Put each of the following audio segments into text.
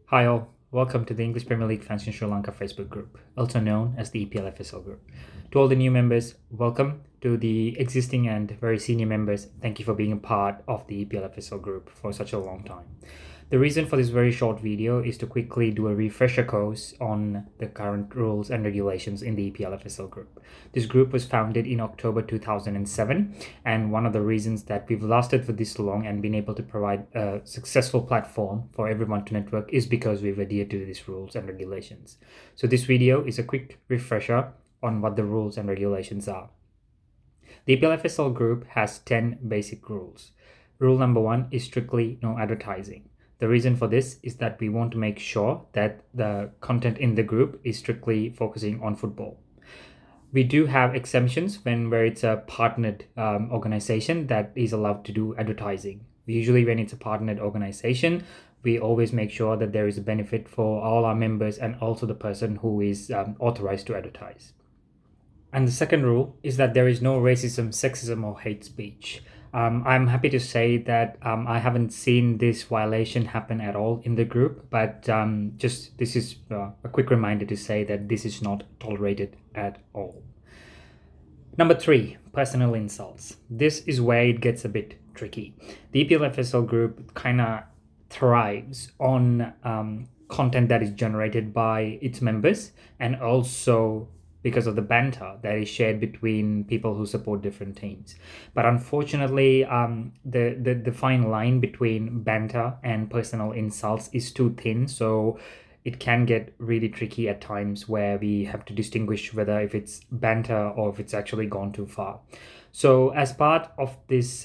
Hi all, welcome to the English Premier League Fans in Sri Lanka Facebook group, also known as the EPL FSL group. To all the new members, welcome. To the existing and very senior members, thank you for being a part of the EPL FSL group for such a long time. The reason for this very short video is to quickly do a refresher course on the current rules and regulations in the EPL FSL group. This group was founded in October 2007, and one of the reasons that we've lasted for this long and been able to provide a successful platform for everyone to network is because we've adhered to these rules and regulations. So this video is a quick refresher on what the rules and regulations are. The EPL FSL group has 10 basic rules. Rule number 1 is strictly no advertising. The reason for this is that we want to make sure that the content in the group is strictly focusing on football. We do have exemptions where it's a partnered organization that is allowed to do advertising. Usually when it's a partnered organization, we always make sure that there is a benefit for all our members and also the person who is authorized to advertise. And the second rule is that there is no racism, sexism, or hate speech. I'm happy to say that I haven't seen this violation happen at all in the group, but this is a quick reminder to say that this is not tolerated at all. Number 3, personal insults. This is where it gets a bit tricky. The EPL FSL group kind of thrives on content that is generated by its members and also because of the banter that is shared between people who support different teams. But unfortunately, the fine line between banter and personal insults is too thin, so it can get really tricky at times where we have to distinguish whether if it's banter or if it's actually gone too far. So as part of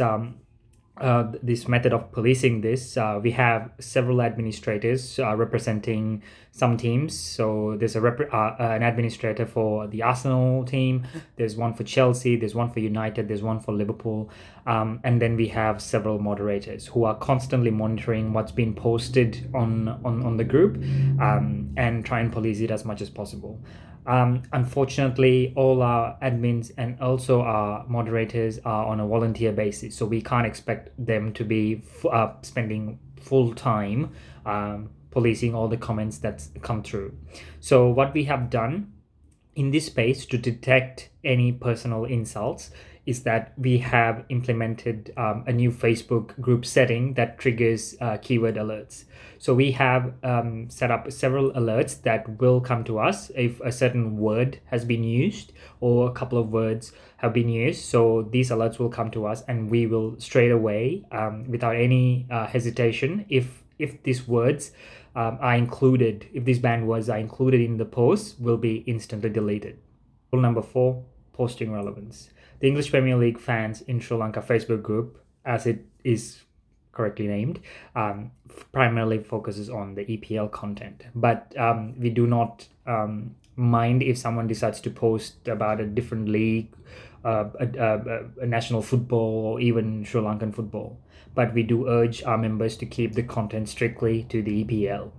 this method of policing this, we have several administrators representing some teams. So there's an administrator for the Arsenal team, there's one for Chelsea, there's one for United, there's one for Liverpool, and then we have several moderators who are constantly monitoring what's been posted on the group and try and police it as much as possible. Unfortunately, all our admins and also our moderators are on a volunteer basis, so we can't expect them to be spending full time policing all the comments that's come through. So what we have done in this space to detect any personal insults is that we have implemented a new Facebook group setting that triggers keyword alerts. So we have set up several alerts that will come to us if a certain word has been used or a couple of words have been used. So these alerts will come to us and we will straight away, without any hesitation, if these words are included, if these banned words are included in the post, will be instantly deleted. Rule number 4, posting relevance. The English Premier League Fans in Sri Lanka Facebook group, as it is correctly named, primarily focuses on the EPL content. But we do not mind if someone decides to post about a different league, a national football, or even Sri Lankan football. But we do urge our members to keep the content strictly to the EPL.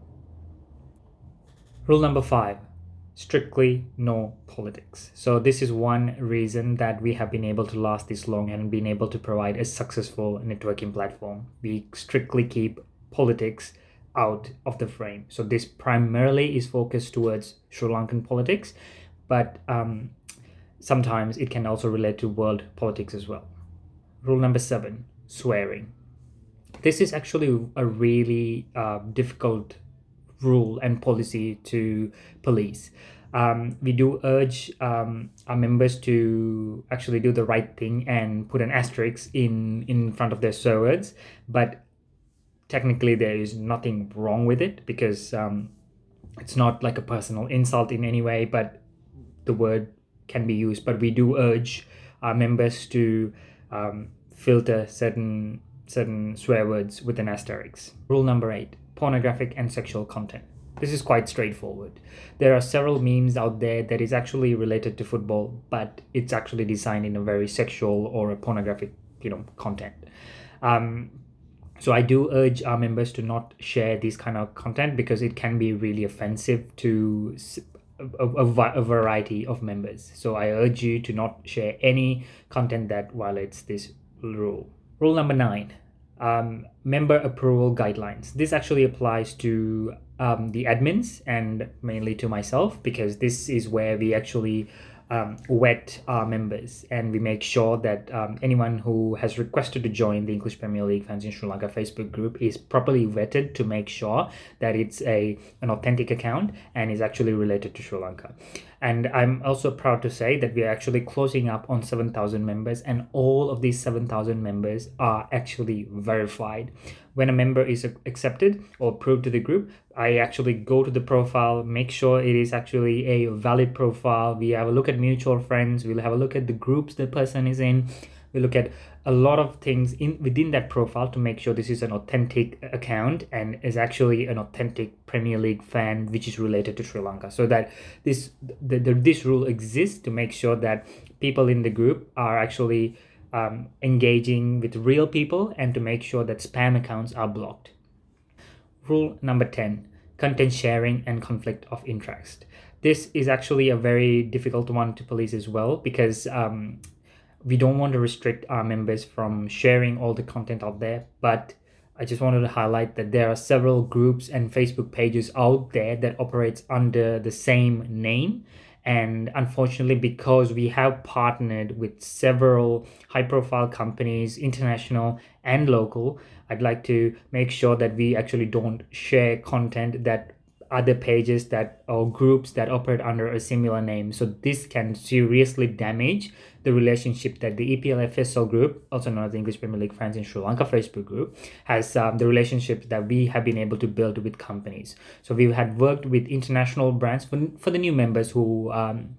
Rule number 5, strictly no politics. So this is one reason that we have been able to last this long and been able to provide a successful networking platform. We strictly keep politics out of the frame. So this primarily is focused towards Sri Lankan politics, but sometimes it can also relate to world politics as well. Rule number 7, swearing. This is actually a really difficult rule and policy to police. We do urge our members to actually do the right thing and put an asterisk in front of their swear words, but technically there is nothing wrong with it because it's not like a personal insult in any way, but the word can be used. But we do urge our members to filter certain swear words with an asterisk. Rule number 8, pornographic and sexual content. This is quite straightforward. There are several memes out there that is actually related to football, but it's actually designed in a very sexual or a pornographic, content. So I do urge our members to not share this kind of content because it can be really offensive to a variety of members. So I urge you to not share any content that violates this rule. Rule number 9, member approval guidelines. This actually applies to the admins and mainly to myself, because this is where we actually vet our members, and we make sure that anyone who has requested to join the English Premier League Fans in Sri Lanka Facebook group is properly vetted to make sure that it's an authentic account and is actually related to Sri Lanka. And I'm also proud to say that we are actually closing up on 7,000 members, and all of these 7,000 members are actually verified. When a member is accepted or approved to the group, I actually go to the profile, make sure it is actually a valid profile. We have a look at mutual friends. We'll have a look at the groups the person is in. We look at a lot of things within that profile to make sure this is an authentic account and is actually an authentic Premier League fan which is related to Sri Lanka. So that this rule exists to make sure that people in the group are actually engaging with real people, and to make sure that spam accounts are blocked. Rule number 10, content sharing and conflict of interest. This is actually a very difficult one to police as well, because we don't want to restrict our members from sharing all the content out there, but I just wanted to highlight that there are several groups and Facebook pages out there that operates under the same name. And unfortunately, because we have partnered with several high-profile companies, international and local, I'd like to make sure that we actually don't share content that other pages that or groups that operate under a similar name. So this can seriously damage the relationship that the EPL-FSL group, also known as the English Premier League Fans in Sri Lanka Facebook group, has the relationships that we have been able to build with companies. So we've had worked with international brands for the new members who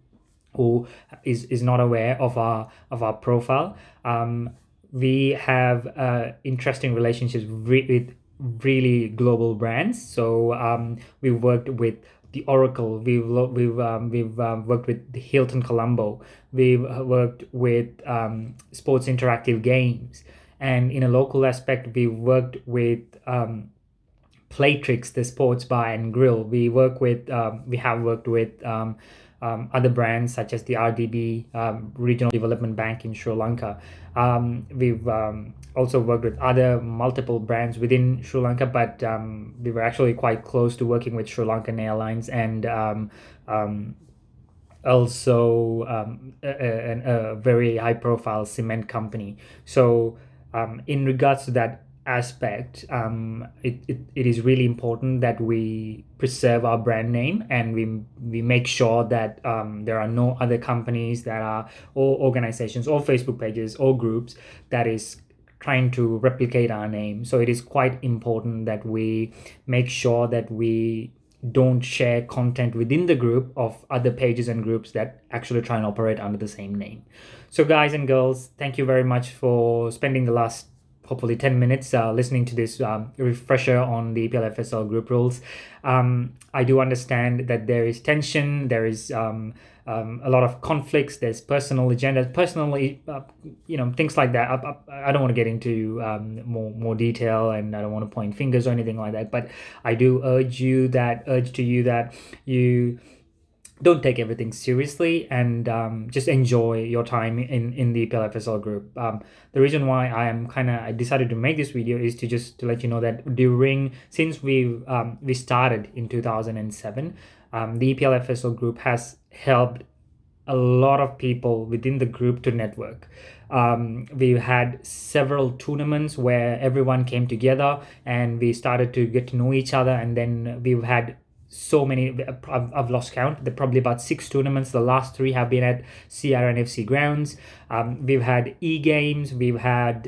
is not aware of our profile. We have interesting relationships with really global brands. So we've worked with the Oracle. We've worked with the Hilton Colombo. We've worked with Sports Interactive Games, and in a local aspect, we've worked with Playtrix, the sports bar and grill. We have worked with other brands such as the RDB, Regional Development Bank in Sri Lanka. We've also worked with other multiple brands within Sri Lanka, but we were actually quite close to working with Sri Lankan Airlines and also a very high profile cement company. So in regards to that aspect, it is really important that we preserve our brand name, and we make sure that there are no other companies that are, or organizations or Facebook pages or groups that is trying to replicate our name. So it is quite important that we make sure that we don't share content within the group of other pages and groups that actually try and operate under the same name. So guys and girls, thank you very much for spending the last hopefully 10 minutes listening to this refresher on the EPL-FSL group rules. I do understand that there is tension, there is a lot of conflicts, there's personal agendas, personally, things like that. I don't want to get into more detail, and I don't want to point fingers or anything like that, but I do urge to you that you don't take everything seriously, and just enjoy your time in the EPL-FSL group. The reason why I decided to make this video is to let you know that since we started in 2007, the EPL-FSL group has helped a lot of people within the group to network. We've had several tournaments where everyone came together and we started to get to know each other, and then we've had so many, I've lost count. There are probably about 6 tournaments. The last 3 have been at CRNFC grounds. We've had e-games. We've had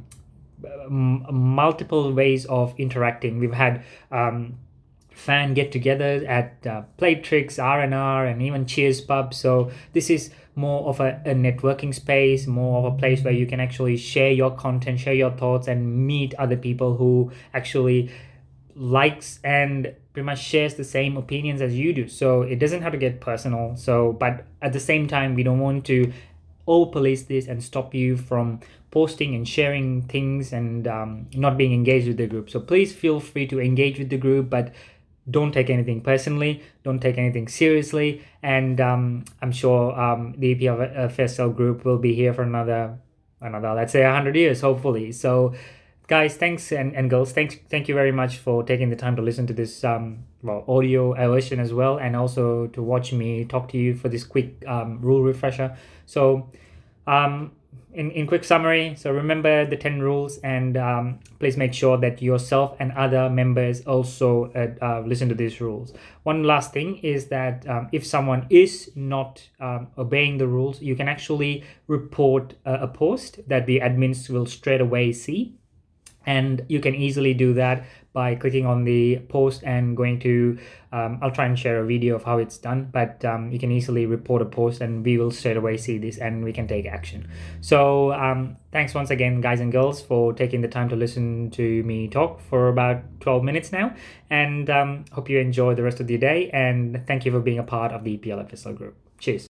multiple ways of interacting. We've had fan get-togethers at Playtrix, R&R, and even Cheers Pub. So this is more of a networking space, more of a place where you can actually share your content, share your thoughts, and meet other people who actually likes and pretty much shares the same opinions as you do. So it doesn't have to get personal. But at the same time, we don't want to police this and stop you from posting and sharing things and not being engaged with the group. So please feel free to engage with the group, but don't take anything personally, don't take anything seriously. And I'm sure the EPL-FSL group will be here for another, let's say 100 years, hopefully. So guys, thanks, and girls, thank you very much for taking the time to listen to this audio version as well, and also to watch me talk to you for this quick rule refresher. So in quick summary, so remember the 10 rules, and please make sure that yourself and other members also listen to these rules. One last thing is that if someone is not obeying the rules, you can actually report a post that the admins will straight away see. And you can easily do that by clicking on the post and going to, I'll try and share a video of how it's done, but you can easily report a post and we will straight away see this and we can take action. So thanks once again, guys and girls, for taking the time to listen to me talk for about 12 minutes now. And hope you enjoy the rest of the day. And thank you for being a part of the EPL FSL group. Cheers.